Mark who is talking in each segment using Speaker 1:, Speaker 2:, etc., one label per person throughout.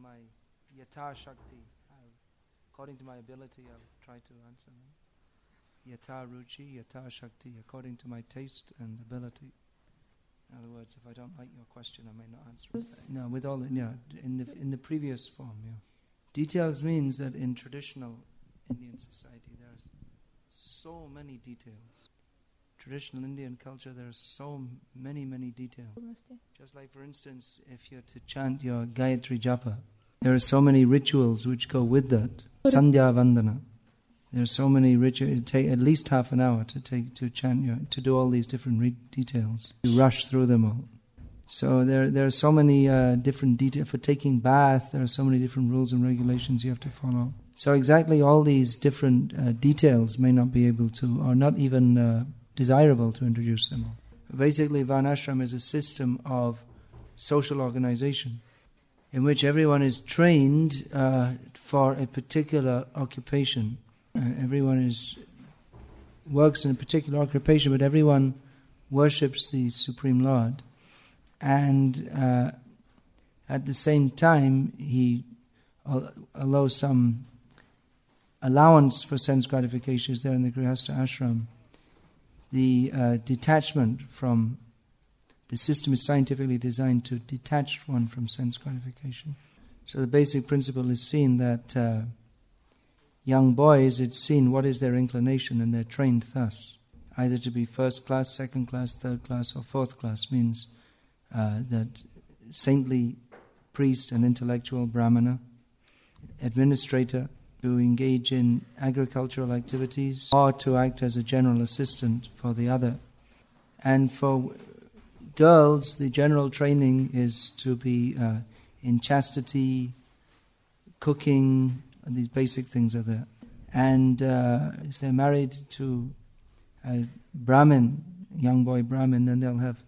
Speaker 1: my yata shakti, according to my ability, I'll try to answer them. Yata ruchi, yata shakti, according to my taste and ability. In other words, if I don't like your question, I may not answer it. No, with all in the previous form, yeah. Details means that in traditional Indian society, there's so many details. Traditional Indian culture, there are so many details. Just like, for instance, if you're to chant your Gayatri Japa, there are so many rituals which go with that. Sandhya Vandana. There are so many rituals. It takes at least half an hour to chant to do all these different details. You rush through them all. So there are so many different details. For taking bath, there are so many different rules and regulations you have to follow. So exactly all these different details may not be able to, or not even desirable to introduce them all. Basically, Varnashram is a system of social organization in which everyone is trained for a particular occupation. Everyone works in a particular occupation, but everyone worships the Supreme Lord. And at the same time, he allows some allowance for sense gratification is there in the Grihastha ashram. The detachment from the system is scientifically designed to detach one from sense gratification. So the basic principle is seen that young boys, it's seen what is their inclination, and they're trained thus. Either to be first class, second class, third class, or fourth class means that saintly priest and intellectual brahmana, administrator, to engage in agricultural activities or to act as a general assistant for the other. And for girls, the general training is to be in chastity, cooking, and these basic things are there. And if they're married to a Brahmin, young boy Brahmin, then they'll have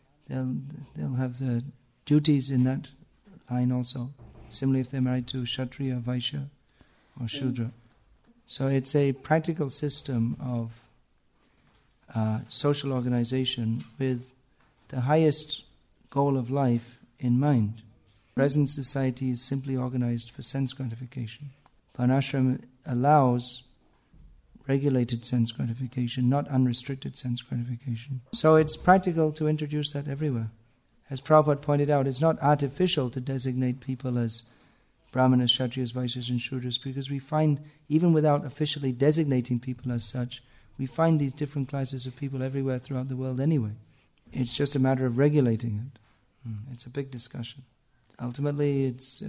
Speaker 1: the duties in that line also. Similarly, if they're married to Kshatriya, Vaishya, or Shudra. So it's a practical system of social organization with the highest goal of life in mind. Present society is simply organized for sense gratification. Varnashram allows regulated sense gratification, not unrestricted sense gratification. So it's practical to introduce that everywhere. As Prabhupada pointed out, it's not artificial to designate people as Brahmanas, Kshatriyas, Vaishyas and Shudras, because we find, even without officially designating people as such, we find these different classes of people everywhere throughout the world anyway. It's just a matter of regulating it. It's a big discussion. Ultimately,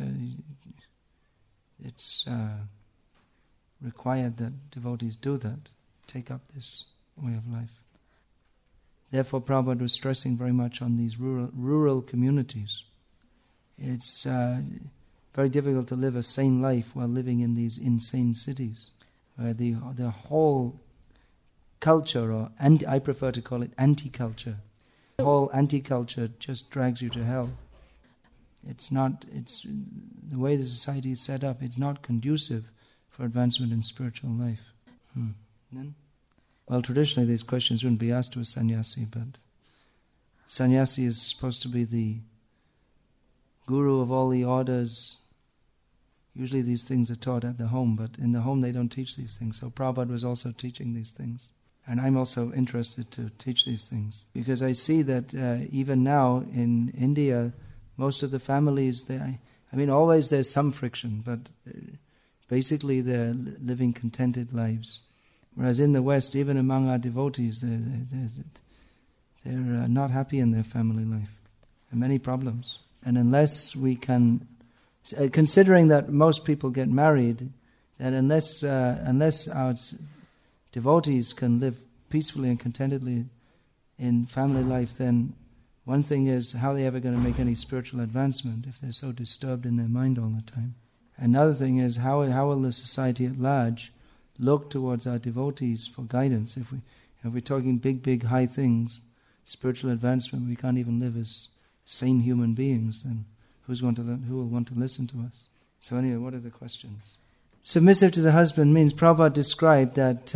Speaker 1: it's required that devotees do that, take up this way of life. Therefore, Prabhupada was stressing very much on these rural communities. It's very difficult to live a sane life while living in these insane cities, where the whole culture, or I prefer to call it anti-culture, the whole anti-culture just drags you to hell. It's the way the society is set up, it's not conducive for advancement in spiritual life. Then? Well, traditionally these questions wouldn't be asked to a sannyasi, but sannyasi is supposed to be the guru of all the orders. Usually these things are taught at the home, but in the home they don't teach these things. So Prabhupada was also teaching these things. And I'm also interested to teach these things. Because I see that even now in India, most of the families, always there's some friction, but basically they're living contented lives. Whereas in the West, even among our devotees, they're not happy in their family life. There are many problems. And unless we can, considering that most people get married, that unless our devotees can live peacefully and contentedly in family life, then one thing is, how are they ever going to make any spiritual advancement if they're so disturbed in their mind all the time? Another thing is, how will the society at large look towards our devotees for guidance? If we're talking big, high things, spiritual advancement, we can't even live as sane human beings, then who will want to listen to us? So anyway, what are the questions? Submissive to the husband means, Prabhupada described that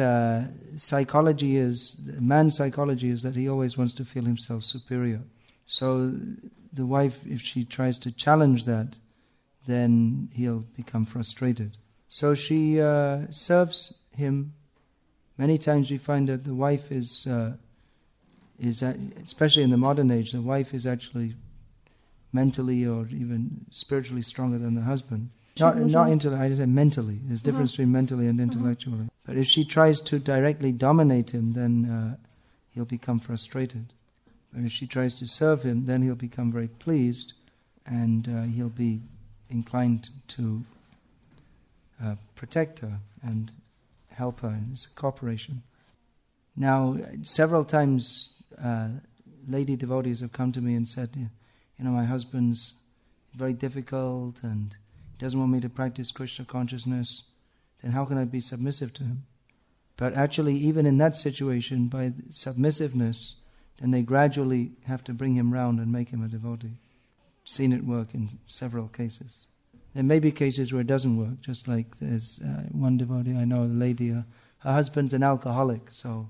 Speaker 1: man's psychology is that he always wants to feel himself superior. So the wife, if she tries to challenge that, then he'll become frustrated. So she serves him. Many times we find that the wife is especially in the modern age, the wife is actually mentally or even spiritually stronger than the husband. Not intellectually, I just said mentally. There's a difference between mentally and intellectually. But if she tries to directly dominate him, then he'll become frustrated. But if she tries to serve him, then he'll become very pleased, and he'll be inclined to protect her and help her. It's a cooperation. Now, several times lady devotees have come to me and said, my husband's very difficult and he doesn't want me to practice Krishna consciousness, then how can I be submissive to him? But actually, even in that situation, by submissiveness, then they gradually have to bring him round and make him a devotee. I've seen it work in several cases. There may be cases where it doesn't work, just like there's one devotee I know, a lady, her husband's an alcoholic, so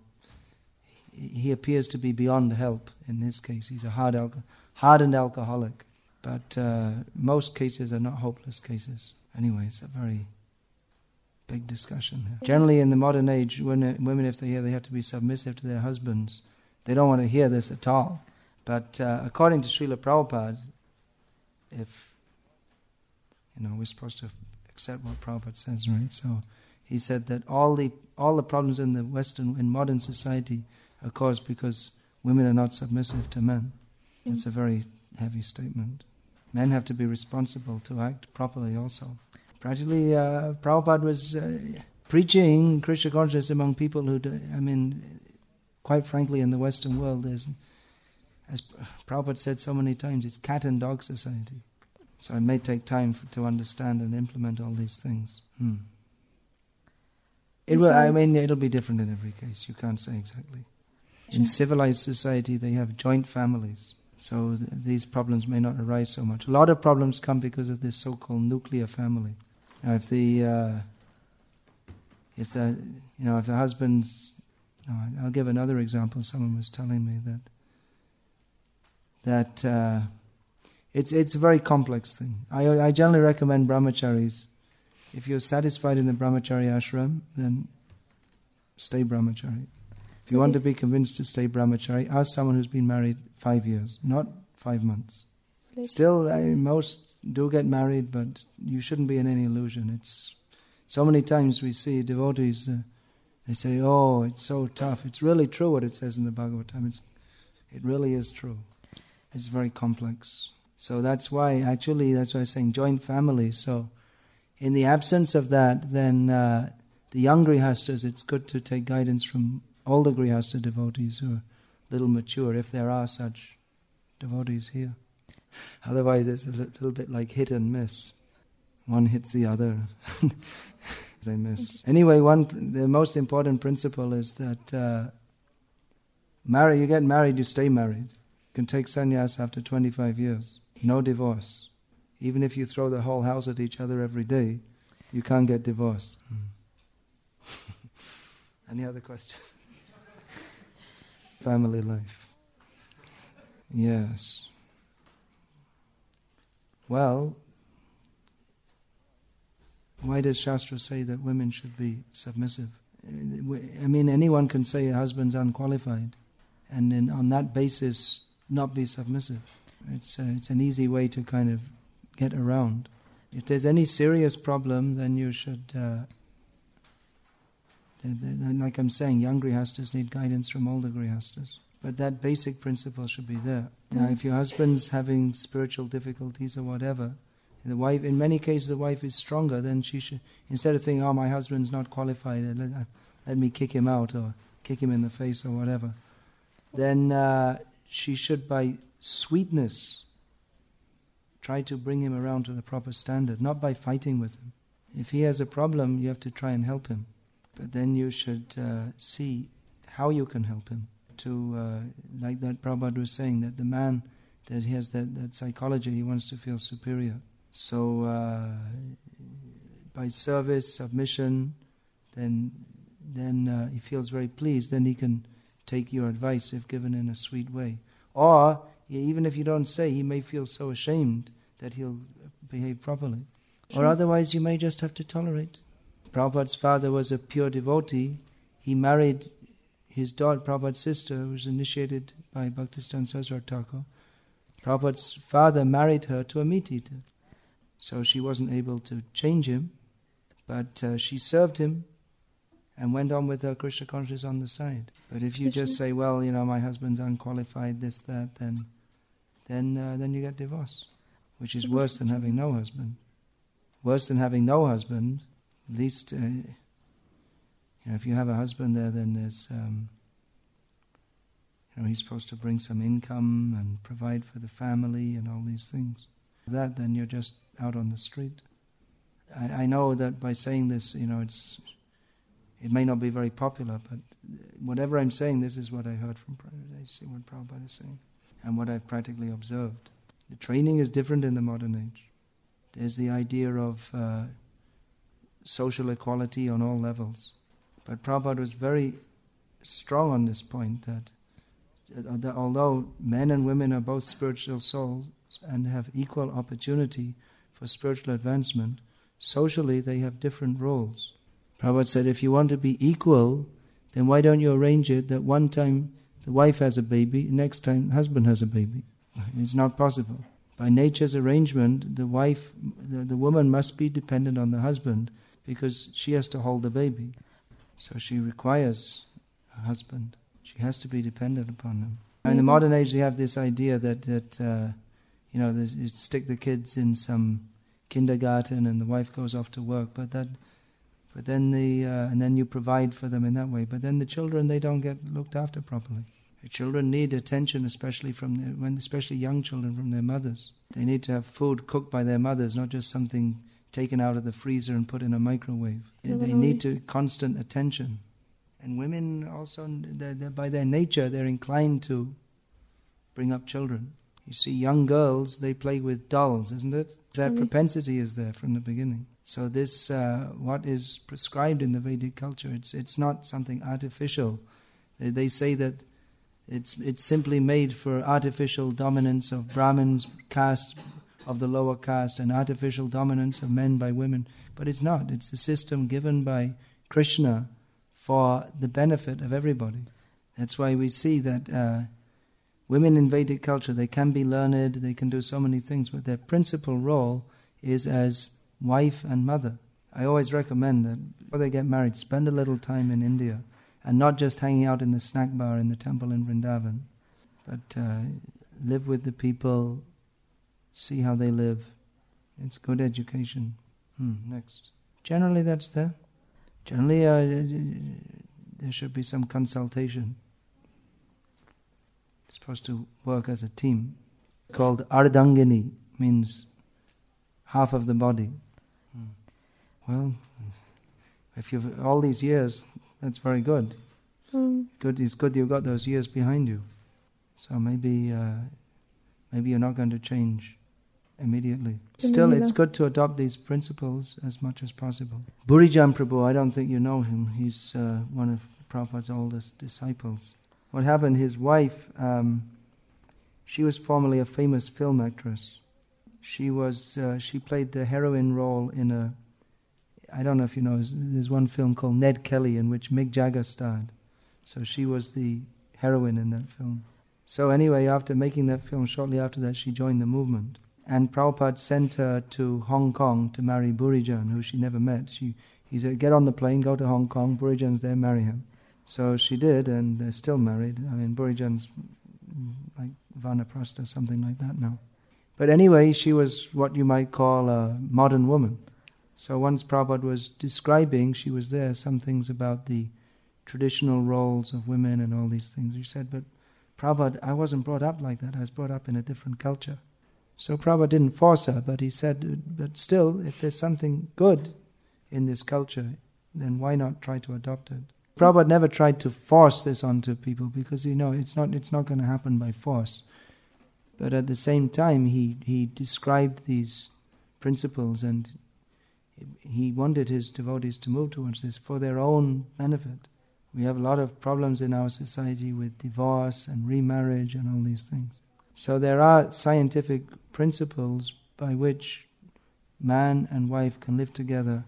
Speaker 1: he appears to be beyond help in this case. He's a hardened alcoholic. But most cases are not hopeless cases. Anyway, it's a very big discussion here. Generally in the modern age, women, if they hear they have to be submissive to their husbands, they don't want to hear this at all. But according to Srila Prabhupada, if, we're supposed to accept what Prabhupada says, right? So he said that all the problems in in modern society are caused because women are not submissive to men. It's a very heavy statement. Men have to be responsible to act properly also. Practically, Prabhupada was preaching Krishna consciousness among people who, quite frankly, in the Western world, as Prabhupada said so many times, it's cat and dog society. So it may take time to understand and implement all these things. It'll be different in every case. You can't say exactly. In civilized society, they have joint families. So these problems may not arise so much. A lot of problems come because of this so-called nuclear family. Now, if the husband's, I'll give another example. Someone was telling me that it's a very complex thing. I generally recommend brahmacharis. If you're satisfied in the brahmachari ashram, then stay brahmachari. If you want to be convinced to stay brahmachari, ask someone who's been married 5 years, not 5 months. Still, most do get married, but you shouldn't be in any illusion. It's so many times we see devotees, they say, "Oh, it's so tough." It's really true what it says in the Bhagavatam. It really is true. It's very complex. So that's why I'm saying joint family. So in the absence of that, then the young grihastas, it's good to take guidance from older grihasta devotees who are a little mature, if there are such devotees here. Otherwise it's a little bit like hit and miss. One hits the other, they miss. Anyway, the most important principle is that you get married, you stay married. You can take sannyas after 25 years. No divorce. Even if you throw the whole house at each other every day, you can't get divorced. Any other questions? Family life. Yes. Well, why does Shastra say that women should be submissive? Anyone can say a husband's unqualified, and then on that basis not be submissive. It's an easy way to kind of get around. If there's any serious problem, then you should, like I'm saying, young grihastas need guidance from older grihastas. But that basic principle should be there. Now, if your husband's having spiritual difficulties or whatever, the wife, in many cases the wife is stronger, then she should, instead of thinking, "Oh, my husband's not qualified, let me kick him out or kick him in the face or whatever," then she should, by sweetness, try to bring him around to the proper standard, not by fighting with him. If he has a problem, you have to try and help him. But then you should see how you can help him. Like that Prabhupada was saying, that the man, that he has that psychology, he wants to feel superior. So by service, submission, then he feels very pleased. Then he can take your advice if given in a sweet way. Or, even if you don't say, he may feel so ashamed that he'll behave properly. Or otherwise you may just have to tolerate. Prabhupada's father was a pure devotee. He married his daughter, Prabhupada's sister, who was initiated by Bhaktisiddhanta Saraswati Thakur. Prabhupada's father married her to a meat eater. So she wasn't able to change him, but she served him and went on with her Krishna consciousness on the side. But if you just say, well, my husband's unqualified, this, that, then you get divorced, which is worse than having no husband. Worse than having no husband, at least, if you have a husband there, then there's, he's supposed to bring some income and provide for the family and all these things. That, then you're just out on the street. I know that by saying this, it may not be very popular, but whatever I'm saying, this is what I heard from Prabhupada. I see what Prabhupada is saying, and what I've practically observed. The training is different in the modern age. There's the idea of social equality on all levels. But Prabhupada was very strong on this point, that although men and women are both spiritual souls and have equal opportunity for spiritual advancement, socially they have different roles. Prabhupada said, if you want to be equal, then why don't you arrange it that one time the wife has a baby, next time the husband has a baby? It's not possible. By nature's arrangement, the woman must be dependent on the husband because she has to hold the baby. So she requires a husband. She has to be dependent upon him. In the modern age, they have this idea that you stick the kids in some kindergarten and the wife goes off to work, and then you provide for them in that way. But then the children, they don't get looked after properly. The children need attention, especially young children, from their mothers. They need to have food cooked by their mothers, not just something taken out of the freezer and put in a microwave. They need constant attention. And women also, by their nature, they're inclined to bring up children. You see young girls, they play with dolls, isn't it? That propensity is there from the beginning. So this, what is prescribed in the Vedic culture, it's not something artificial. They say that it's simply made for artificial dominance of Brahmins, caste of the lower caste, and artificial dominance of men by women. But it's not. It's the system given by Krishna for the benefit of everybody. That's why we see that women in Vedic culture, they can be learned, they can do so many things, but their principal role is as wife and mother. I always recommend that before they get married, spend a little time in India, and not just hanging out in the snack bar in the temple in Vrindavan, but live with the people, see how they live. It's good education. Next. Generally that's there. Generally there should be some consultation. It's supposed to work as a team. It's called Ardhangini, means half of the body. Well, if you've all these years, that's very good. Good. It's good you've got those years behind you. So maybe you're not going to change immediately. Still, it's good to adopt these principles as much as possible. Burijan Prabhu, I don't think you know him. He's one of Prabhupada's oldest disciples. What happened, his wife, she was formerly a famous film actress. She played the heroine role in I don't know if you know, there's one film called Ned Kelly in which Mick Jagger starred. So she was the heroine in that film. So anyway, after making that film, shortly after that, she joined the movement. And Prabhupada sent her to Hong Kong to marry Burijan, who she never met. He said, get on the plane, go to Hong Kong, Burijan's there, marry him. So she did, and they're still married. I mean, Burijan's like Vanaprastha, something like that now. But anyway, she was what you might call a modern woman. So once Prabhupada was describing, she was there, some things about the traditional roles of women and all these things. She said, but Prabhupada, I wasn't brought up like that. I was brought up in a different culture. So Prabhupada didn't force her, but he said, but still, if there's something good in this culture, then why not try to adopt it? Prabhupada never tried to force this onto people because, it's not going to happen by force. But at the same time, he described these principles and he wanted his devotees to move towards this for their own benefit. We have a lot of problems in our society with divorce and remarriage and all these things. So there are scientific principles by which man and wife can live together,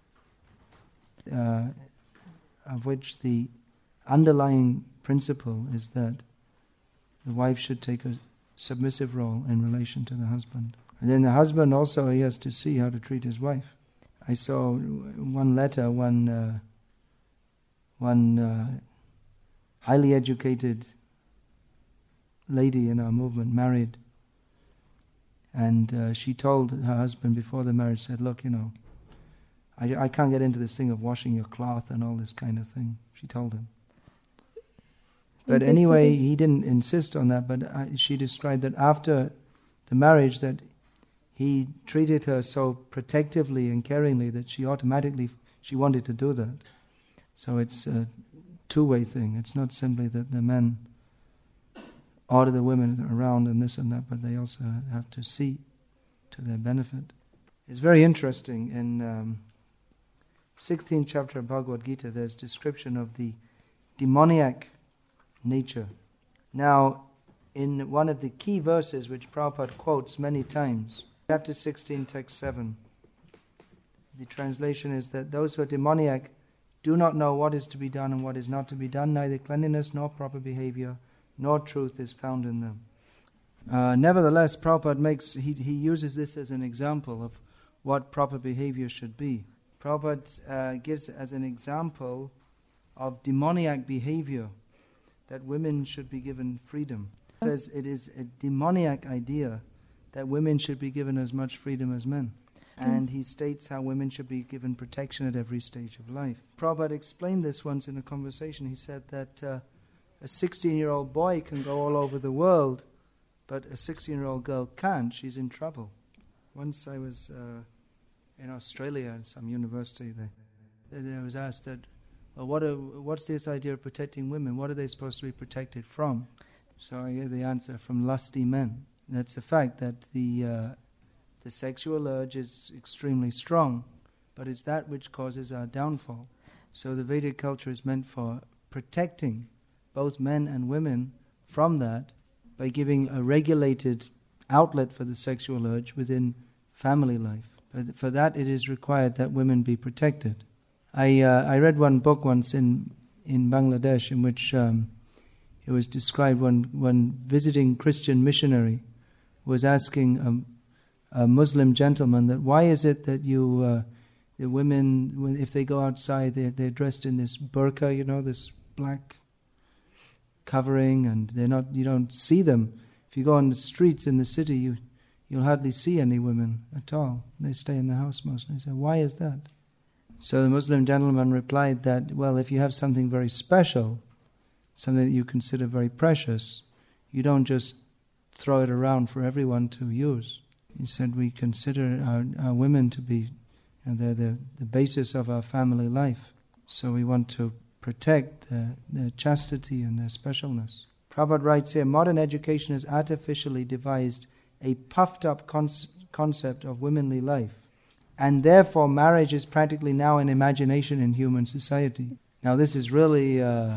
Speaker 1: of which the underlying principle is that the wife should take a submissive role in relation to the husband. And then the husband also, he has to see how to treat his wife. I saw one letter, one highly educated lady in our movement, married, and she told her husband before the marriage, said, look, I can't get into this thing of washing your cloth and all this kind of thing, she told him. But anyway, he didn't insist on that, but she described that after the marriage that he treated her so protectively and caringly that she wanted to do that. So it's a two-way thing. It's not simply that the men order the women around and this and that, but they also have to see to their benefit. It's very interesting. In 16th chapter of Bhagavad Gita, there's description of the demoniac nature. Now, in one of the key verses which Prabhupada quotes many times, chapter 16, text 7, the translation is that those who are demoniac do not know what is to be done and what is not to be done, neither cleanliness nor proper behavior nor truth is found in them. Nevertheless, Prabhupada he uses this as an example of what proper behavior should be. Prabhupada gives as an example of demoniac behavior that women should be given freedom. He says it is a demoniac idea that women should be given as much freedom as men. And he states how women should be given protection at every stage of life. Prabhupada explained this once in a conversation. He said that a 16-year-old boy can go all over the world, but a 16-year-old girl can't. She's in trouble. Once I was in Australia at some university, I was asked that, well, what's this idea of protecting women? What are they supposed to be protected from? So I gave the answer, from lusty men. And that's the fact that the sexual urge is extremely strong, but it's that which causes our downfall. So the Vedic culture is meant for protecting both men and women from that by giving a regulated outlet for the sexual urge within family life. But for that it is required that women be protected. I read one book once in Bangladesh in which it was described one visiting Christian missionary was asking a Muslim gentleman that why is it that the women, if they go outside, they're dressed in this burqa, this black covering, and you don't see them. If you go on the streets in the city, you'll hardly see any women at all. They stay in the house mostly. He said, why is that? So the Muslim gentleman replied that, well, if you have something very special, something that you consider very precious, you don't just throw it around for everyone to use. He said, we consider our women to be, they're the basis of our family life. So we want to protect their chastity and their specialness. Prabhupada writes here, modern education has artificially devised a puffed up concept of womanly life, and therefore marriage is practically now an imagination in human society. Now this is really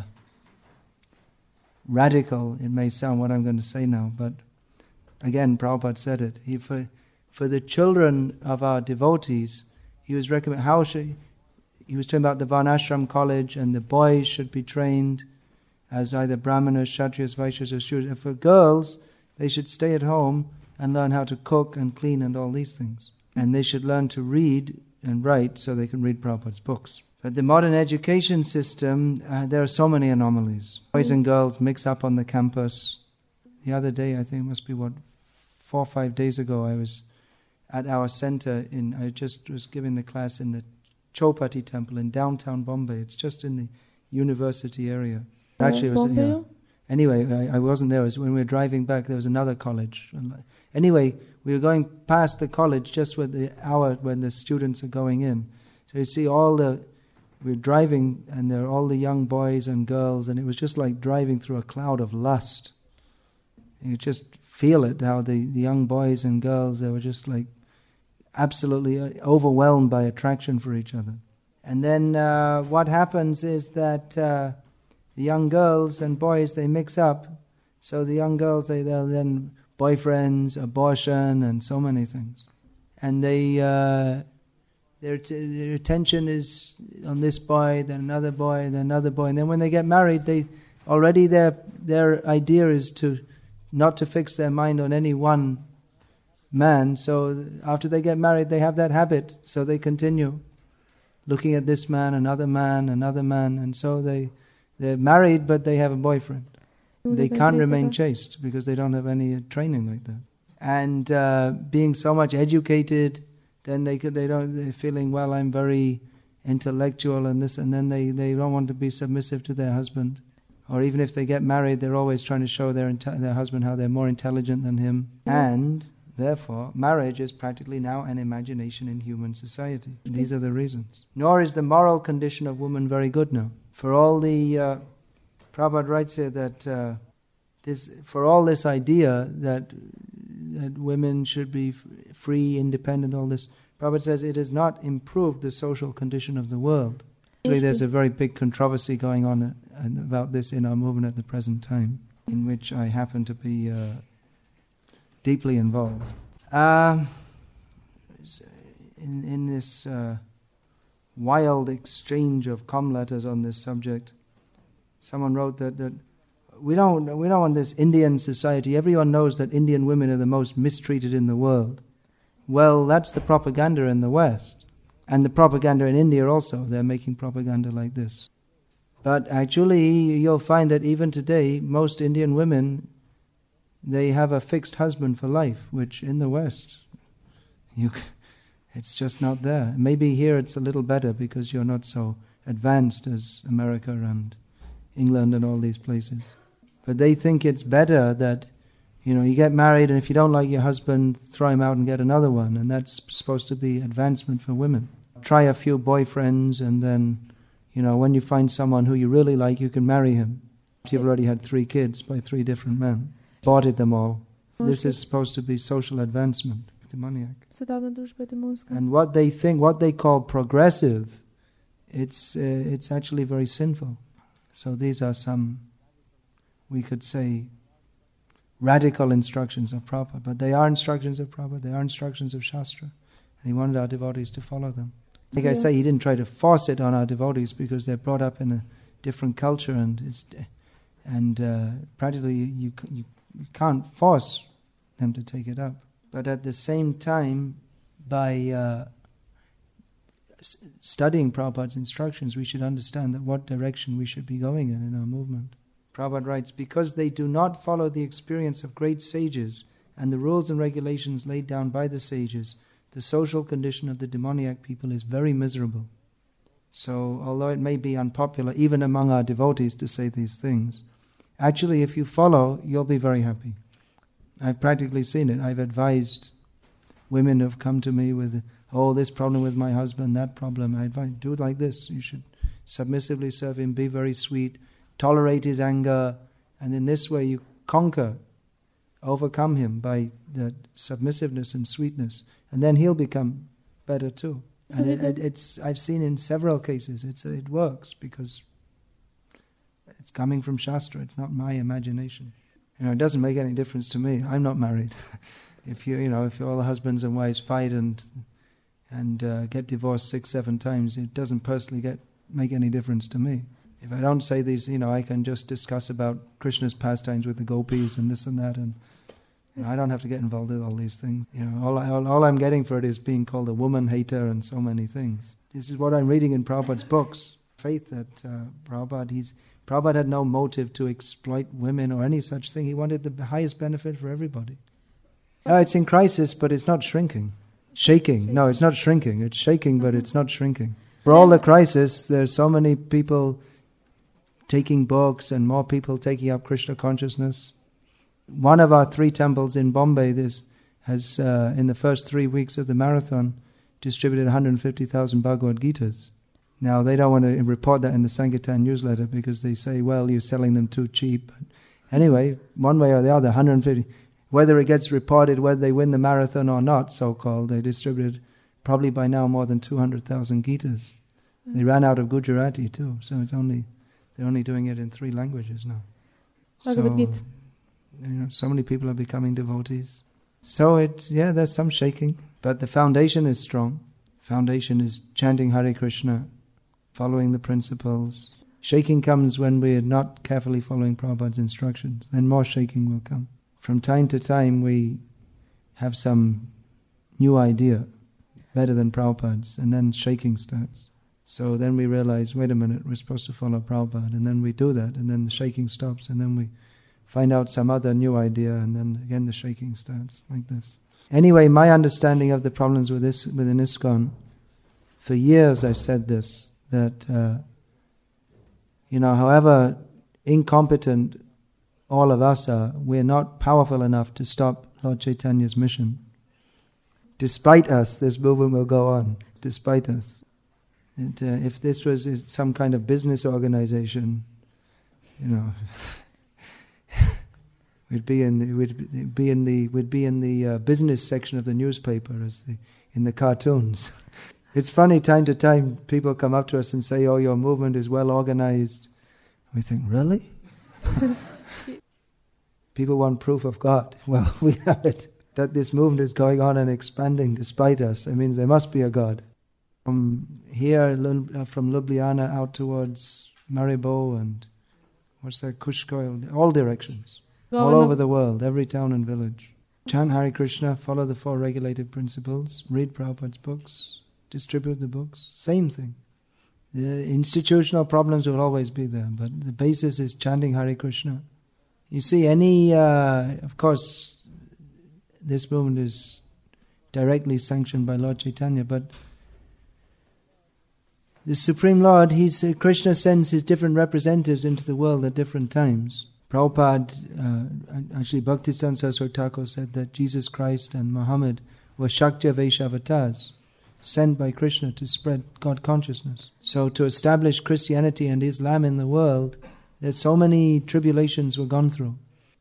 Speaker 1: radical, it may sound, what I'm going to say now, but again, Prabhupada said it. For the children of our devotees, he was recommending he was talking about the Varnashram college, and the boys should be trained as either Brahmanas, Kshatriyas, Vaishyas, or Shudras. And for girls, they should stay at home and learn how to cook and clean and all these things. And they should learn to read and write so they can read Prabhupada's books. But the modern education system, there are so many anomalies. Boys and girls mix up on the campus. The other day, I think it must be 4 or 5 days ago, I was at our center I just was giving the class in the Chowpatty temple in downtown Bombay. It's just in the university area. Actually, it was, anyway, I wasn't there. It was when we were driving back, there was another college. Anyway, we were going past the college just with the hour when the students are going in. So you see we're driving, and there are all the young boys and girls, and it was just like driving through a cloud of lust. You just feel it, how the young boys and girls, they were just like absolutely overwhelmed by attraction for each other. And then what happens is that the young girls and boys, they mix up. So the young girls, they'll then boyfriends, abortion, and so many things. and their attention is on this boy, then another boy, then another boy, and then when they get married, their idea is to not to fix their mind on any one man. So after they get married, they have that habit, so they continue looking at this man, another man, and so they're married, but they have a boyfriend. They can't remain chaste because they don't have any training like that. And being so much educated, then they're feeling, well, I'm very intellectual and this, and then they don't want to be submissive to their husband. Or even if they get married, they're always trying to show their husband how they're more intelligent than him. And therefore, marriage is practically now an imagination in human society. These are the reasons. Nor is the moral condition of women very good now. For all the Prabhupada writes here that for all this idea that women should be free, independent, all this, Prabhupada says it has not improved the social condition of the world. Actually, there's a very big controversy going on about this in our movement at the present time, in which I happen to be deeply involved. In this wild exchange of com letters on this subject, someone wrote that we don't want this Indian society. Everyone knows that Indian women are the most mistreated in the world. Well, that's the propaganda in the West. And the propaganda in India also. They're making propaganda like this. But actually, you'll find that even today, most Indian women, they have a fixed husband for life, which in the West, it's just not there. Maybe here it's a little better because you're not so advanced as America and England and all these places. But they think it's better that, you get married and if you don't like your husband, throw him out and get another one. And that's supposed to be advancement for women. Try a few boyfriends and then, when you find someone who you really like, you can marry him. You've already had 3 kids by 3 different men. Aborted them all. This is supposed to be social advancement. Demoniac. And what they think, what they call progressive, it's actually very sinful. So these are some, we could say, radical instructions of Prabhupada. But they are instructions of Prabhupada, they are instructions of Shastra. And he wanted our devotees to follow them. Like I say, he didn't try to force it on our devotees because they're brought up in a different culture and practically you can't force them to take it up. But at the same time, by studying Prabhupada's instructions, we should understand that what direction we should be going in our movement. Prabhupada writes, because they do not follow the experience of great sages and the rules and regulations laid down by the sages, the social condition of the demoniac people is very miserable. So, although it may be unpopular even among our devotees to say these things, actually if you follow, you'll be very happy. I've practically seen it. I've advised women who have come to me with, this problem with my husband, that problem. I advise, do it like this. You should submissively serve him, be very sweet, tolerate his anger, and in this way you overcome him by that submissiveness and sweetness, and then he'll become better too. And I've seen in several cases it works because it's coming from Shastra. It's not my imagination. It doesn't make any difference to me. I'm not married. If all the husbands and wives fight and get divorced 6-7 times, it doesn't personally make any difference to me. If I don't say these, I can just discuss about Krishna's pastimes with the gopis and this and that, and I don't have to get involved with all these things. All I'm getting for it is being called a woman hater and so many things. This is what I'm reading in Prabhupada's books. Faith that Prabhupada had no motive to exploit women or any such thing. He wanted the highest benefit for everybody. It's in crisis, but it's not shrinking. Shaking. No, it's not shrinking. It's shaking, but it's not shrinking. For all the crisis, there's so many people taking books and more people taking up Krishna consciousness. One of our 3 temples in Bombay has in the first 3 weeks of the marathon, distributed 150,000 Bhagavad Gitas. Now, they don't want to report that in the Sankirtan newsletter because they say, well, you're selling them too cheap. But anyway, one way or the other, 150. Whether it gets reported, whether they win the marathon or not, so-called, they distributed probably by now more than 200,000 Gitas. They ran out of Gujarati too, so they're only doing it in 3 languages now. So, so many people are becoming devotees. So there's some shaking, but the foundation is strong. Foundation is chanting Hare Krishna, following the principles. Shaking comes when we're not carefully following Prabhupada's instructions. Then more shaking will come. From time to time we have some new idea, better than Prabhupada's, and then shaking starts. So then we realize, wait a minute, we're supposed to follow Prabhupada, and then we do that, and then the shaking stops, and then we find out some other new idea, and then again the shaking starts, like this. Anyway, my understanding of the problems with this within ISKCON, for years I've said this, that however incompetent all of us are, we're not powerful enough to stop Lord Chaitanya's mission. Despite us, this movement will go on, despite us. And, if this was some kind of business organization, we'd be in the business section of the newspaper, in the cartoons. It's funny, time to time, people come up to us and say, "Oh, your movement is well organized." We think, really? People want proof of God. Well, we have it, that this movement is going on and expanding despite us. I mean, there must be a God. From here, from Ljubljana out towards Maribor and Kushkoil, all directions, all over the world, every town and village. Chant Hare Krishna, follow the 4 regulated principles, read Prabhupada's books, distribute the books, same thing. The institutional problems will always be there, but the basis is chanting Hare Krishna. You see, of course, this movement is directly sanctioned by Lord Chaitanya, but the Supreme Lord, Krishna sends his different representatives into the world at different times. Prabhupada, actually Bhaktisiddhanta Saraswati Thakur said that Jesus Christ and Muhammad were Shaktya Vaishavatars, sent by Krishna to spread God consciousness. So to establish Christianity and Islam in the world, there's so many tribulations were gone through.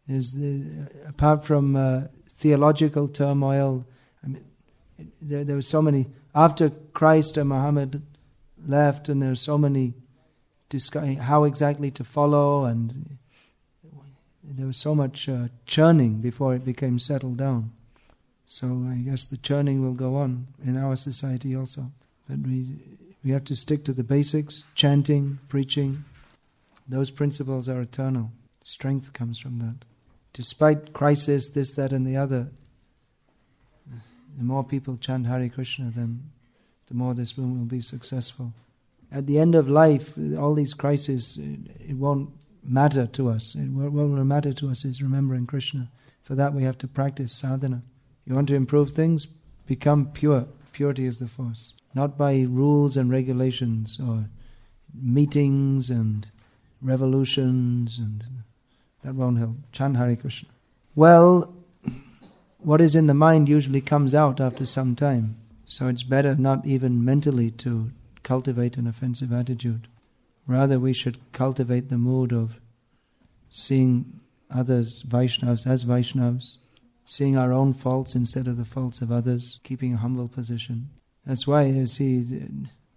Speaker 1: Apart from theological turmoil, there were so many. After Christ and Muhammad left, and there are so many how exactly to follow, and there was so much churning before it became settled down. So I guess the churning will go on in our society also. But we have to stick to the basics, chanting, preaching. Those principles are eternal. Strength comes from that. Despite crisis, this, that and the other, the more people chant Hare Krishna, then the more this movement will be successful. At the end of life, all these crises, it won't matter to us. What will matter to us is remembering Krishna. For that we have to practice sadhana. You want to improve things? Become pure. Purity is the force. Not by rules and regulations or meetings and revolutions, and that won't help. Chant Hare Krishna. Well, what is in the mind usually comes out after some time. So it's better not even mentally to cultivate an offensive attitude. Rather, we should cultivate the mood of seeing others, Vaishnavas, as Vaishnavas, seeing our own faults instead of the faults of others, keeping a humble position. That's why, you see,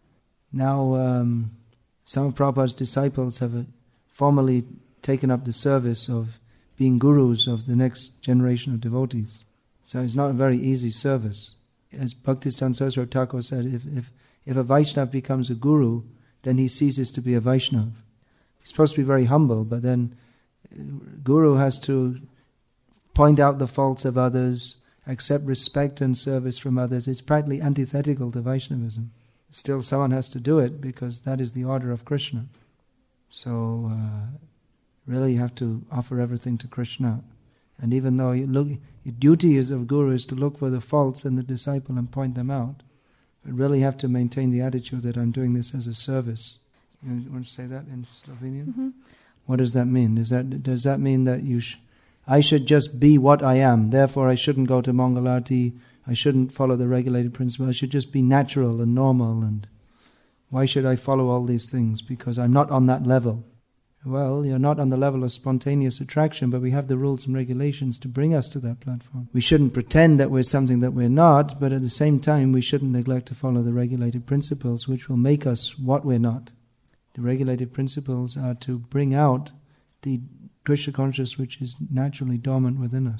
Speaker 1: now some of Prabhupada's disciples have formally taken up the service of being gurus of the next generation of devotees. So it's not a very easy service. As Bhaktisiddhanta Saraswati Thakur said, if a Vaishnava becomes a guru, then he ceases to be a Vaishnava. He's supposed to be very humble, but then guru has to point out the faults of others, accept respect and service from others. It's practically antithetical to Vaishnavism. Still, someone has to do it because that is the order of Krishna. So, really you have to offer everything to Krishna. And even though your duty is of guru is to look for the faults in the disciple and point them out, but really have to maintain the attitude that I'm doing this as a service. You want to say that in Slovenian?
Speaker 2: Mm-hmm.
Speaker 1: What does that mean? Does that mean that I should just be what I am, therefore I shouldn't go to Mangalarti, I shouldn't follow the regulated principle, I should just be natural and normal, and why should I follow all these things? Because I'm not on that level. Well, you're not on the level of spontaneous attraction, but we have the rules and regulations to bring us to that platform. We shouldn't pretend that we're something that we're not, but at the same time we shouldn't neglect to follow the regulated principles which will make us what we're not. The regulated principles are to bring out the Krishna consciousness which is naturally dormant within us.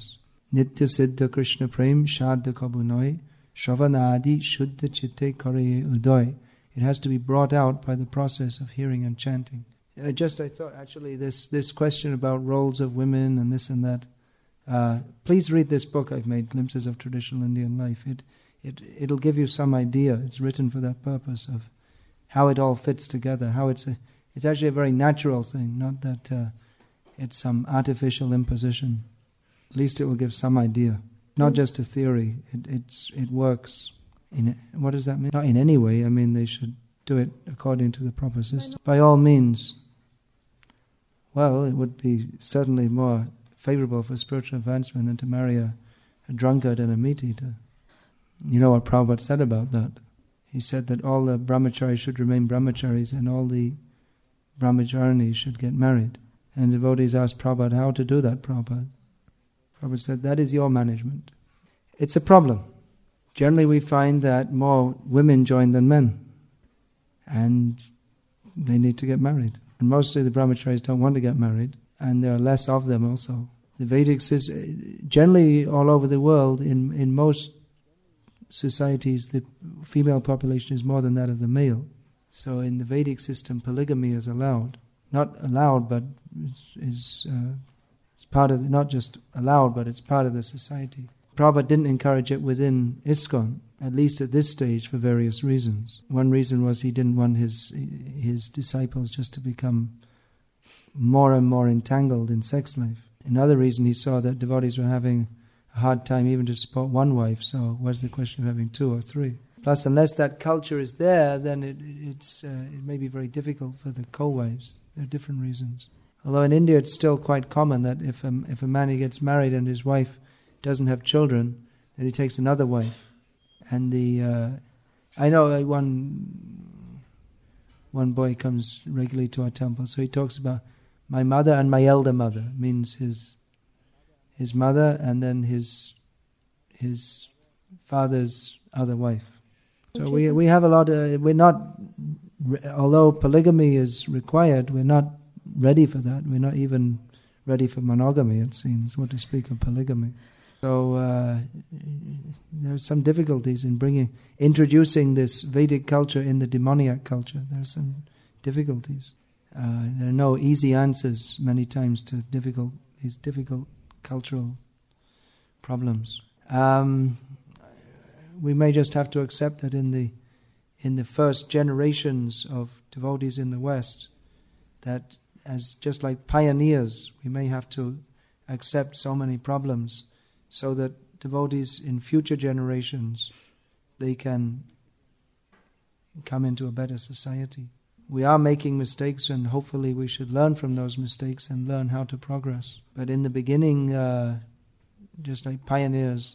Speaker 1: Nitya Siddha Krishna Prem Shadha Kabunoi Shravanadi Shuddha Chitte Karaye Udoy. It has to be brought out by the process of hearing and chanting. I thought actually this question about roles of women and this and that. Please read this book I've made, Glimpses of Traditional Indian Life. It'll give you some idea. It's written for that purpose of how it all fits together. How it's actually a very natural thing, not that it's some artificial imposition. At least it will give some idea, not just a theory. It works. What does that mean? Not in any way. I mean, they should do it according to the proper system. By all means. Well, it would be certainly more favorable for spiritual advancement than to marry a drunkard and a meat-eater. You know what Prabhupada said about that? He said that all the brahmacharis should remain brahmacharis and all the brahmacharinis should get married. And devotees asked Prabhupada, how to do that, Prabhupada? Prabhupada said, that is your management. It's a problem. Generally we find that more women join than men. And they need to get married. And mostly the brahmacharis don't want to get married. And there are less of them also. The Vedic system, generally all over the world, in most societies, the female population is more than that of the male. So in the Vedic system, polygamy is allowed. Not allowed, but is part of, not just allowed, but it's part of the society. Prabhupada didn't encourage it within ISKCON, at least at this stage, for various reasons. One reason was he didn't want his disciples just to become more and more entangled in sex life. Another reason, he saw that devotees were having a hard time even to support one wife, so what's the question of having two or three? Plus, unless that culture is there, then it may be very difficult for the co-wives. There are different reasons. Although in India it's still quite common that if a man gets married and his wife doesn't have children, then he takes another wife. And I know one boy comes regularly to our temple, so he talks about my mother and my elder mother, means his mother and then his father's other wife. So we have a lot of, we're not, although polygamy is required, we're not ready for that. We're not even ready for monogamy, it seems, what to speak of polygamy. So there are some difficulties in introducing this Vedic culture in the demoniac culture. There are some difficulties. There are no easy answers many times to these difficult cultural problems. We may just have to accept that in the first generations of devotees in the West, that as just like pioneers, we may have to accept so many problems so that devotees in future generations, they can come into a better society. We are making mistakes, and hopefully we should learn from those mistakes and learn how to progress. But in the beginning, just like pioneers,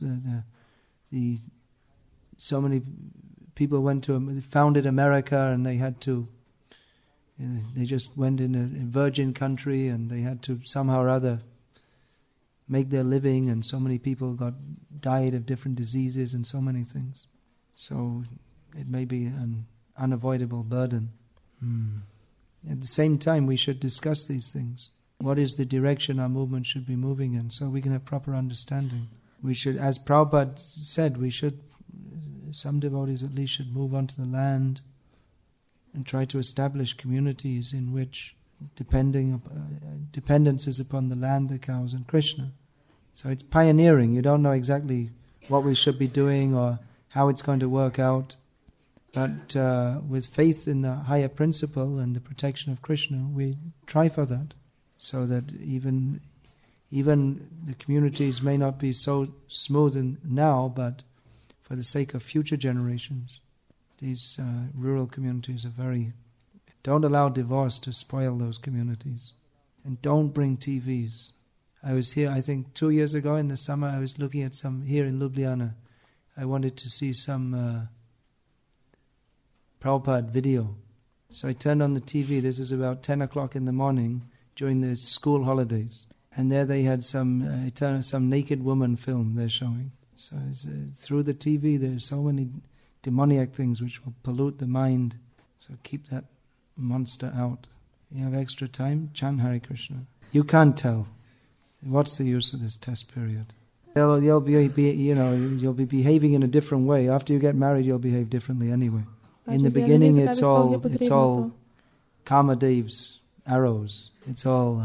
Speaker 1: so many people founded America, and they had to, they just went in a virgin country, and they had to somehow or other make their living, and so many people died of different diseases and so many things. So it may be an unavoidable burden. At the same time, we should discuss these things. What is the direction our movement should be moving in, so we can have proper understanding. We should, as Prabhupada said, some devotees at least should move onto the land and try to establish communities in which dependence is upon the land, the cows, and Krishna. So it's pioneering. You don't know exactly what we should be doing or how it's going to work out. But with faith in the higher principle and the protection of Krishna, we try for that, so that even the communities may not be so smooth now, but for the sake of future generations, these rural communities don't allow divorce to spoil those communities. And don't bring TVs. I was here, I think 2 years ago in the summer, I was looking at here in Ljubljana. I wanted to see some Prabhupada video. So I turned on the TV. This is about 10 o'clock in the morning during the school holidays. And there they had some naked woman film they're showing. So through the TV there's so many demoniac things which will pollute the mind. So keep that monster out. You have extra time? Chant Hare Krishna. You can't tell. What's the use of this test period? You'll be behaving in a different way. After you get married, you'll behave differently anyway. In the beginning, it's all Kamadev's arrows. It's all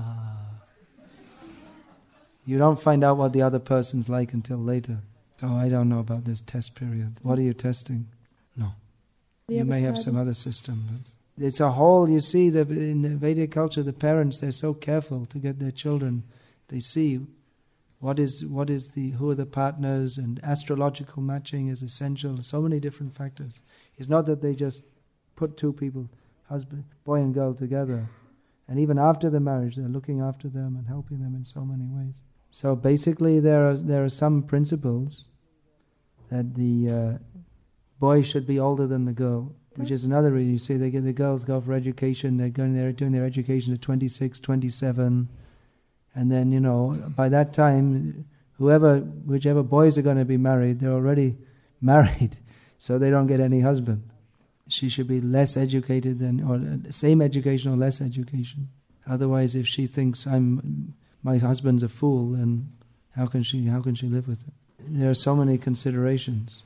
Speaker 1: You don't find out what the other person's like until later. So I don't know about this test period. What are you testing? No. You may have some other system. But it's a whole, you see, in the Vedic culture, the parents, they're so careful to get their children. They see who are the partners, and astrological matching is essential. So many different factors. It's not that they just put two people, husband, boy and girl together. And even after the marriage, they're looking after them and helping them in so many ways. So basically, there are some principles that the boy should be older than the girl, which is another reason. You see, the girls go for education. They're going there doing their education at 26, 27, and then by that time, whichever boys are going to be married, they're already married, so they don't get any husband. She should be less educated or same education or less education. Otherwise, if she thinks my husband's a fool, then how can she live with it? There are so many considerations.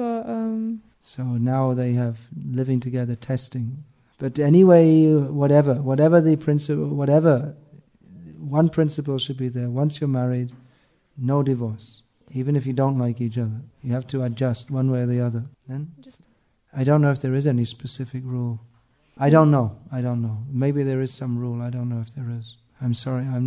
Speaker 1: So now they have living together, testing. But anyway, whatever the principle, one principle should be there. Once you're married, no divorce. Even if you don't like each other, you have to adjust one way or the other. Then I don't know if there is any specific rule. I don't know. Maybe there is some rule. I don't know if there is. I'm sorry. I'm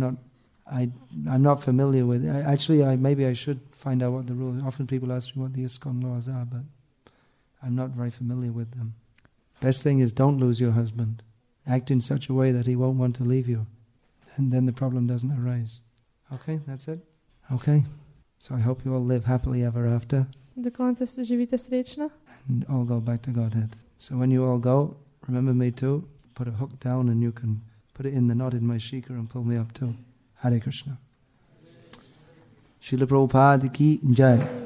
Speaker 1: not familiar with it. Actually, maybe I should find out what the rule is. Often people ask me what the ISKCON laws are, but I'm not very familiar with them. Best thing is don't lose your husband. Act in such a way that he won't want to leave you. And then the problem doesn't arise. Okay, that's it? Okay. So I hope you all live happily ever after.
Speaker 2: До конца живите сречно.
Speaker 1: And all go back to Godhead. So when you all go, remember me too. Put a hook down and you can put it in the knot in my shikha and pull me up too. Hare Krishna. Srila Prabhupada ki jai.